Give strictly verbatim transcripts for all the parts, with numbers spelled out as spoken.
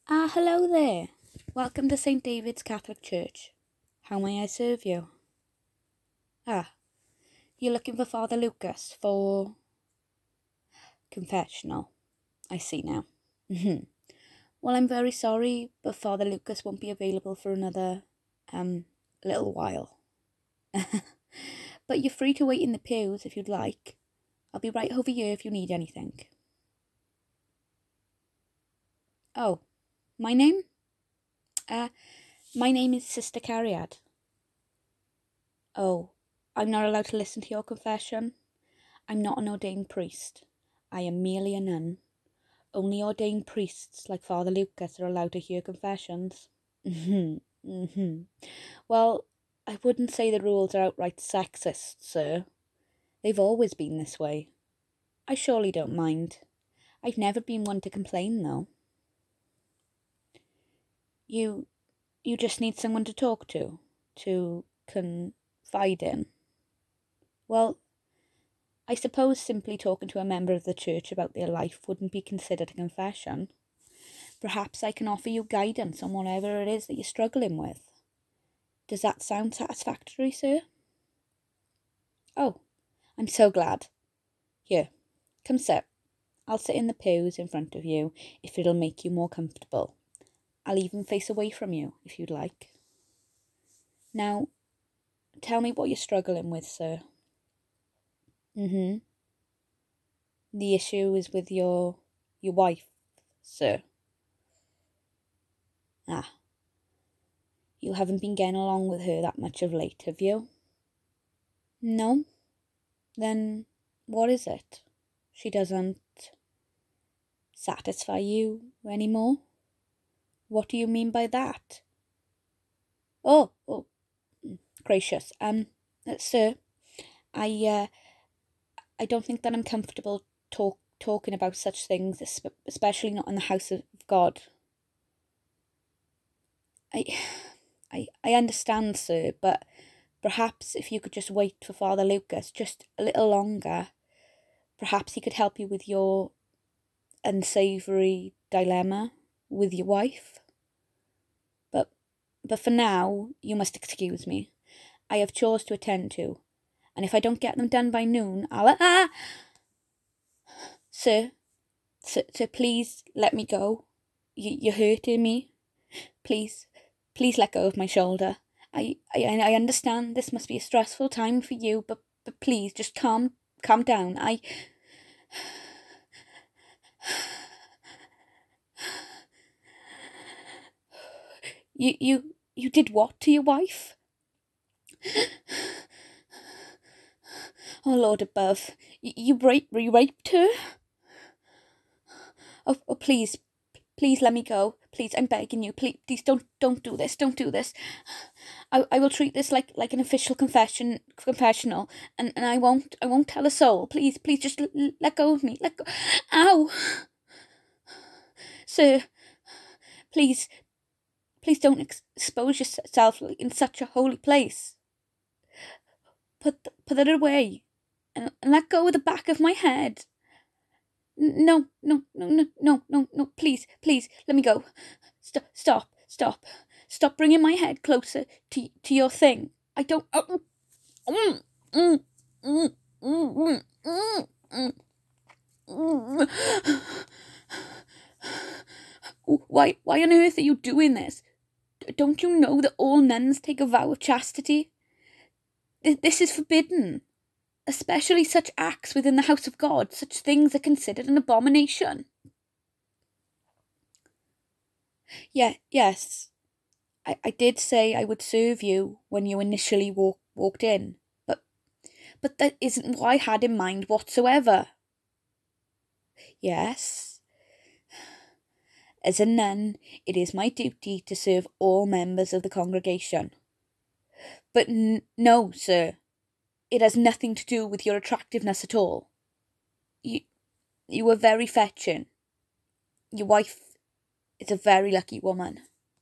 Ah, hello there. Welcome to Saint David's Catholic Church. How may I serve you? Ah, you're looking for Father Lucas for confessional. I see now. Mhm. Well, I'm very sorry, but Father Lucas won't be available for another, um, little while. But you're free to wait in the pews if you'd like. I'll be right over here if you need anything. Oh, my name? Uh, my name is Sister Cariad. Oh, I'm not allowed to listen to your confession. I'm not an ordained priest. I am merely a nun. Only ordained priests like Father Lucas are allowed to hear confessions. Mhm, mhm. Well, I wouldn't say the rules are outright sexist, sir. They've always been this way. I surely don't mind. I've never been one to complain, though. You, you just need someone to talk to, to confide in. Well, I suppose simply talking to a member of the church about their life wouldn't be considered a confession. Perhaps I can offer you guidance on whatever it is that you're struggling with. Does that sound satisfactory, sir? Oh, I'm so glad. Here, come sit. I'll sit in the pews in front of you if it'll make you more comfortable. I'll even face away from you if you'd like. Now, tell me what you're struggling with, sir. Mm-hmm. The issue is with your your wife, sir. Ah, you haven't been getting along with her that much of late, have you? No? Then what is it? She doesn't satisfy you anymore? What do you mean by that? Oh, oh, gracious. Um, uh, sir, I, uh, I don't think that I'm comfortable talk talking about such things, especially not in the house of God. I, I, I understand, sir, but perhaps if you could just wait for Father Lucas just a little longer, perhaps he could help you with your unsavoury dilemma with your wife. But, but for now, you must excuse me. I have chores to attend to, and if I don't get them done by noon, I'll... Ah! Sir, sir, sir, please let me go. You, you're hurting me. Please, please let go of my shoulder. I, I, I understand this must be a stressful time for you, but, but please, just calm, calm down. I... You, you, you did what to your wife? Oh, Lord above, you, you, rape, you raped her? Oh, oh, please, please let me go. Please, I'm begging you. Please, please don't, don't do this. Don't do this. I, I will treat this like, like an official confession, confessional, and, and I won't, I won't tell a soul. Please, please, just l- let go of me. Let go. Ow, sir. Please, please don't ex- expose yourself in such a holy place. Put, put it away, and, and let go of the back of my head. No, no, no, no, no, no, no, please, please, let me go. Stop, stop, stop. Stop bringing my head closer to, to your thing. I don't... Oh, mm, mm, mm, mm, mm, mm, mm. Why, why on earth are you doing this? Don't you know that all nuns take a vow of chastity? This is forbidden. Especially such acts within the house of God. Such things are considered an abomination. Yeah, yes. I, I did say I would serve you when you initially walk, walked in, but but that isn't what I had in mind whatsoever. Yes, as a nun, it is my duty to serve all members of the congregation. But n- no, sir, it has nothing to do with your attractiveness at all. You, you are very fetching. Your wife is a very lucky woman.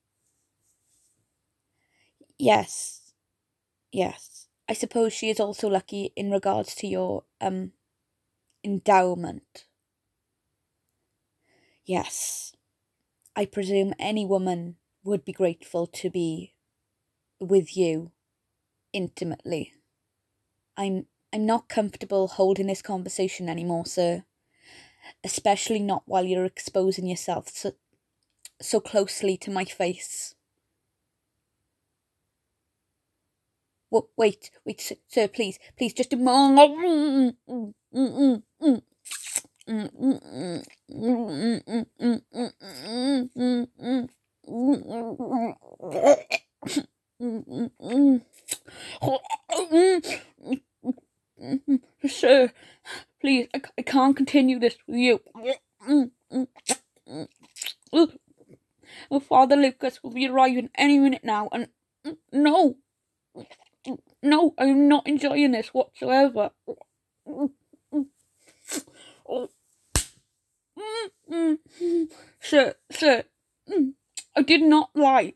Yes, yes. I suppose she is also lucky in regards to your, um, endowment. Yes. I presume any woman would be grateful to be with you intimately. I'm I'm not comfortable holding this conversation anymore, sir. Especially not while you're exposing yourself so, so closely to my face. W- wait, wait, sir, sir, please, please, just a moment. Sir, please, I, I can't continue this with you. Oh, Father Lucas will be arriving any minute now, and no, no, I'm not enjoying this whatsoever. Sir, sir, I did not lie.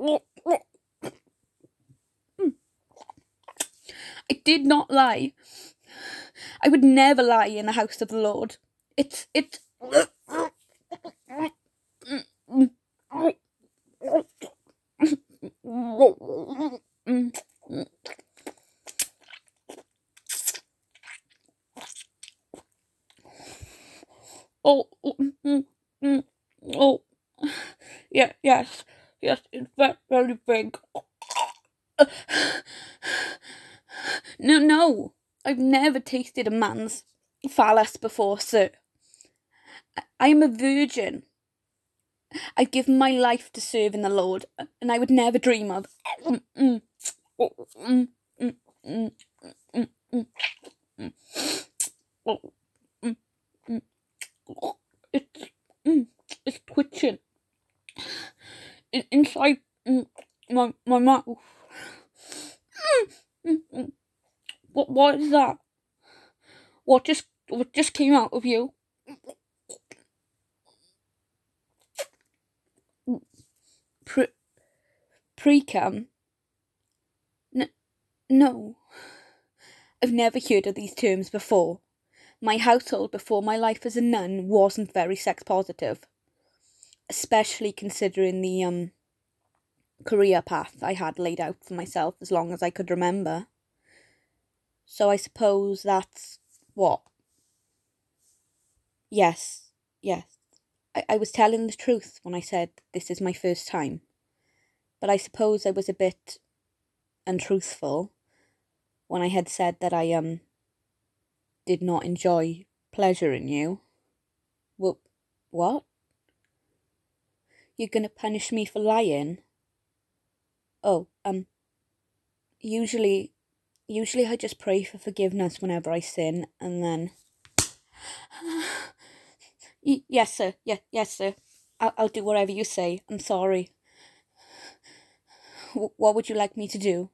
I did not lie. I would never lie in the house of the Lord. It's, it's... Oh, oh, yeah, yes, yes, it's very, very big. No, no, I've never tasted a man's phallus before, sir. I am a virgin. I've given my life to serve in the Lord, and I would never dream of... It's, it's twitching inside my my mouth. What what is that? What just what just came out of you? Pre Precum? N no, I've never heard of these terms before. My household before my life as a nun wasn't very sex positive, especially considering the um career path I had laid out for myself as long as I could remember. So I suppose that's what? Yes, yes. I, I was telling the truth when I said this is my first time. But I suppose I was a bit untruthful when I had said that I um did not enjoy pleasure in you. Well, what? You're gonna punish me for lying? Oh, um, usually, usually I just pray for forgiveness whenever I sin, and then... y- yes, sir, yeah, yes, sir. I'll, I'll do whatever you say. I'm sorry. W- what would you like me to do?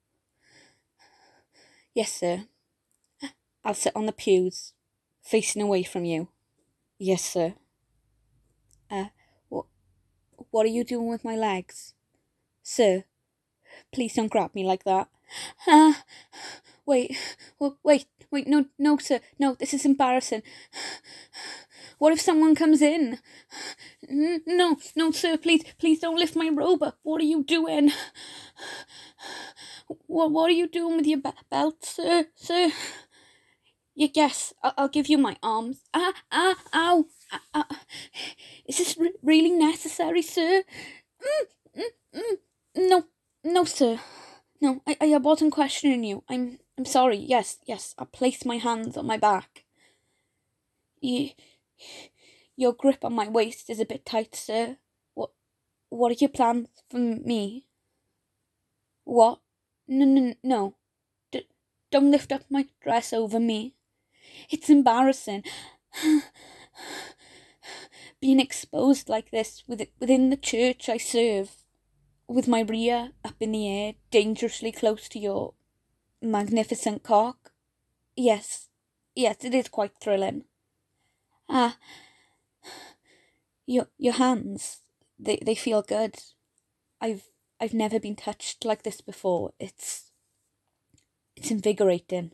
Yes, sir. I'll sit on the pews, facing away from you. Yes, sir. Uh, what, what are you doing with my legs? Sir, please don't grab me like that. Ah, wait, wait, wait, no, no, sir, no, this is embarrassing. What if someone comes in? No, no, sir, please, please don't lift my robe up. What are you doing? What, what are you doing with your be- belt, sir, sir? Yeah, yes, I'll, I'll give you my arms. Ah, ah, ow. Ah, ah. Is this re- really necessary, sir? Mm, mm, mm. No, no, sir. No, I, I wasn't questioning you. I'm I'm sorry. Yes, yes. I placed my hands on my back. You, your grip on my waist is a bit tight, sir. What What are your plans for me? What? No, no, no. D- don't lift up my dress over me. It's embarrassing. Being exposed like this within the church I serve, with my rear up in the air, dangerously close to your magnificent cock. Yes, yes, it is quite thrilling. Ah, your your hands, they they feel good. I've I've never been touched like this before. It's it's invigorating.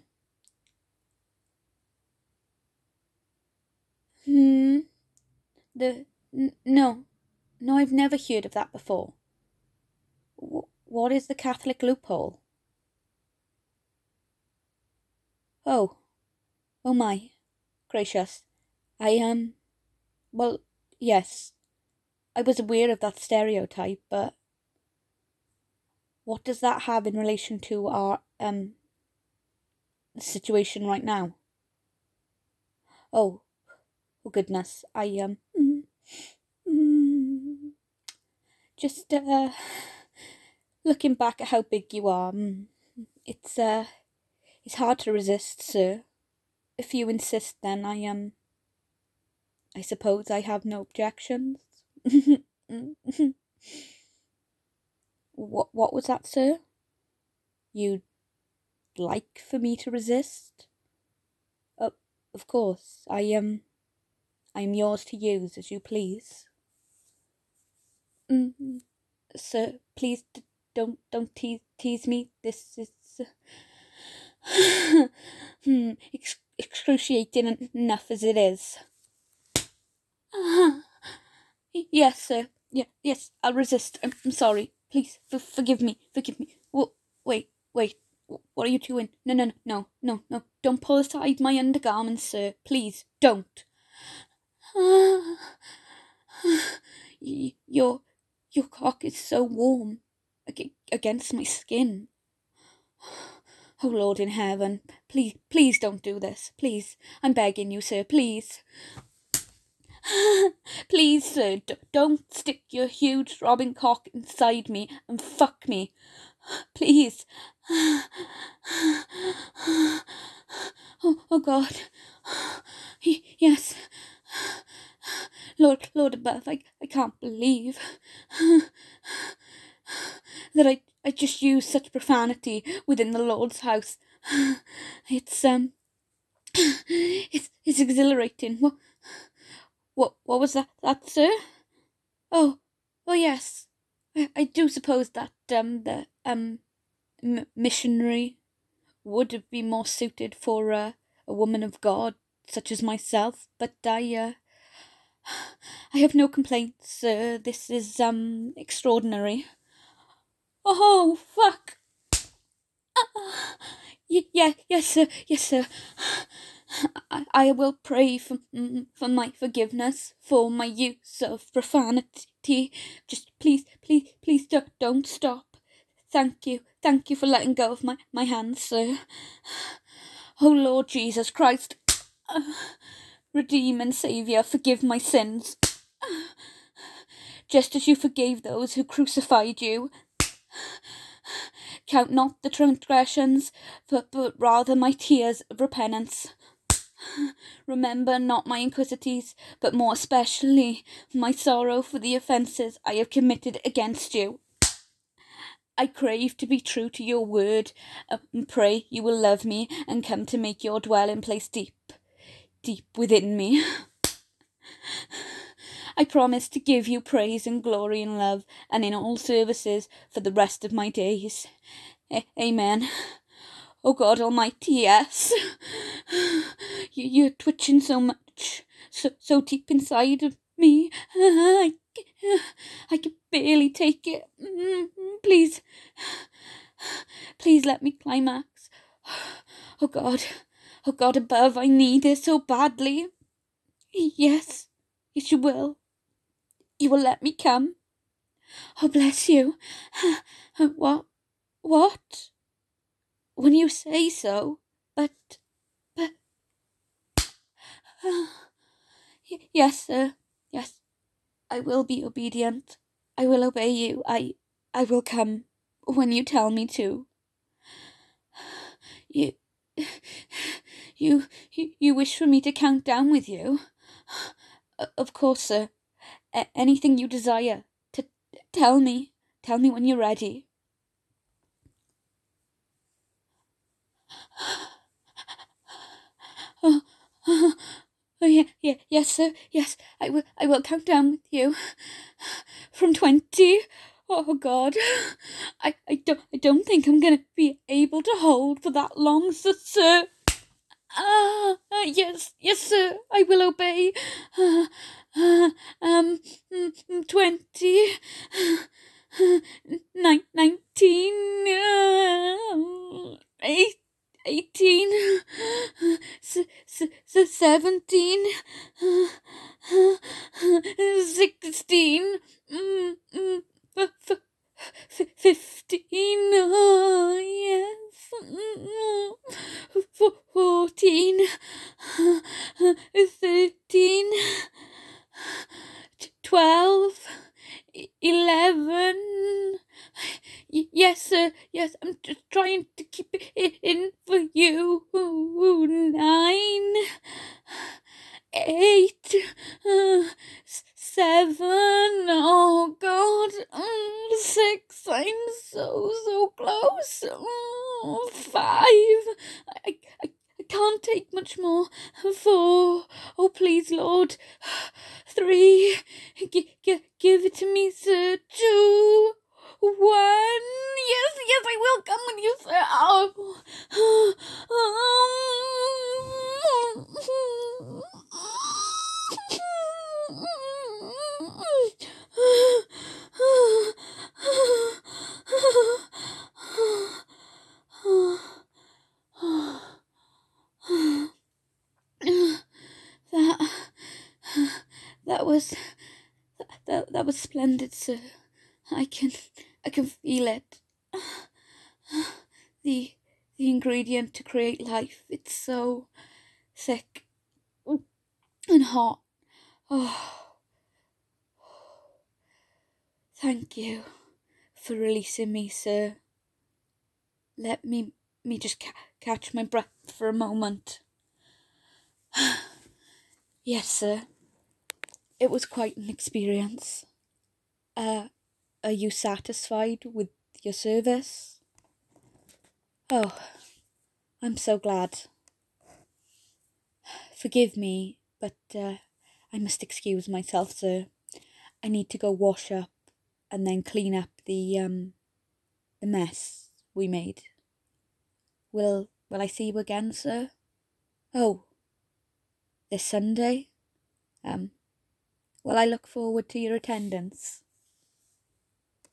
Hmm. The n- no, no, I've never heard of that before. W- what is the Catholic loophole? Oh, oh my, gracious. I, um, well, yes, I was aware of that stereotype, but what does that have in relation to our, um, situation right now? Oh, oh goodness, I, um, mm, mm, just, uh, looking back at how big you are, mm, it's, uh, it's hard to resist, sir. If you insist, then I, um, I suppose I have no objections. what, what was that, sir? You'd like for me to resist? Oh, of course, I, um, I am yours to use as you please. Mm, sir, please d- don't don't tease, tease me. This is uh, hmm, ex- excruciating enough as it is. Yes, sir. Yeah, yes, I'll resist. I'm, I'm sorry. Please, f- forgive me. Forgive me. Whoa, wait, wait. What are you doing? No, no, no, no, no. Don't pull aside my undergarments, sir. Please, don't. your, your cock is so warm ag- against my skin. Oh, Lord in heaven, please, please don't do this. Please, I'm begging you, sir, please. Please, sir, d- don't stick your huge throbbing cock inside me and fuck me. Please. Oh, oh God. Yes. Lord, Lord above, I, I can't believe that I, I just used such profanity within the Lord's house. It's, um, it's, it's exhilarating. What, what, what was that, that, sir? Oh, oh yes. I, I do suppose that, um, the, um, m- missionary would have been more suited for uh, a woman of God, such as myself, but I, uh, I have no complaints, sir. This is, um, extraordinary. Oh, fuck! Uh, y- yeah, yes, sir, yes, sir. I, I will pray for, mm, for my forgiveness, for my use of profanity. Just please, please, please don't, don't stop. Thank you, thank you for letting go of my, my hands, sir. Oh, Lord Jesus Christ, uh, redeem and Saviour, forgive my sins. Just as you forgave those who crucified you. Count not the transgressions, but, but rather my tears of repentance. Remember not my iniquities, but more especially my sorrow for the offences I have committed against you. I crave to be true to your word, and pray you will love me and come to make your dwelling place deep, deep within me. I promise to give you praise and glory and love, and in all services for the rest of my days. A- Amen. Oh God Almighty, yes. You, you're twitching so much, so, so deep inside of me. I, I can barely take it. Please, please let me climax. Oh God, oh God above, I need it so badly. Yes, yes you will. You will let me come. Oh, bless you. What? What? When you say so, but, but... Yes, sir. Yes, I will be obedient. I will obey you. I, I will come when you tell me to. You, you, you, you wish for me to count down with you? Of course, sir. A- anything you desire. To tell me. Tell me when you're ready. Oh, oh, oh yeah, yeah, yes, sir. Yes, I will. I will count down with you. From twenty. Oh God, I, I don't. I don't think I'm gonna be able to hold for that long, sir. sir. Ah, uh, yes, yes, sir. I will obey. Uh, uh, um, mm, twenty, nine, nineteen, uh, eight, eighteen, s- s- s- seventeen, sixteen, mm, mm, f- f- f- fifteen, oh, yes, mm, f- fourteen, thirteen, twelve, e- eleven. Y- Yes, sir. Yes, I'm just trying to keep it in for you. Nine, eight, uh, s- seven. Oh God, mm, six. I'm so so close. Mm, five. I, I I can't take much more. Four. Oh please, Lord. Three. G- g- give it to me, sir. Two. One. Yes, yes, I will come with you, sir. Oh. That that was that that was splendid, sir. I can I can feel it. The the ingredient to create life. It's so thick and hot. Oh, thank you for releasing me, sir. Let me me just ca- catch my breath for a moment. Yes, sir. It was quite an experience. Uh, are you satisfied with your service? Oh, I'm so glad. Forgive me, but uh, I must excuse myself, sir. I need to go wash up and then clean up the um the mess we made. Will will I see you again, sir? Oh, this Sunday? Um, well, I look forward to your attendance.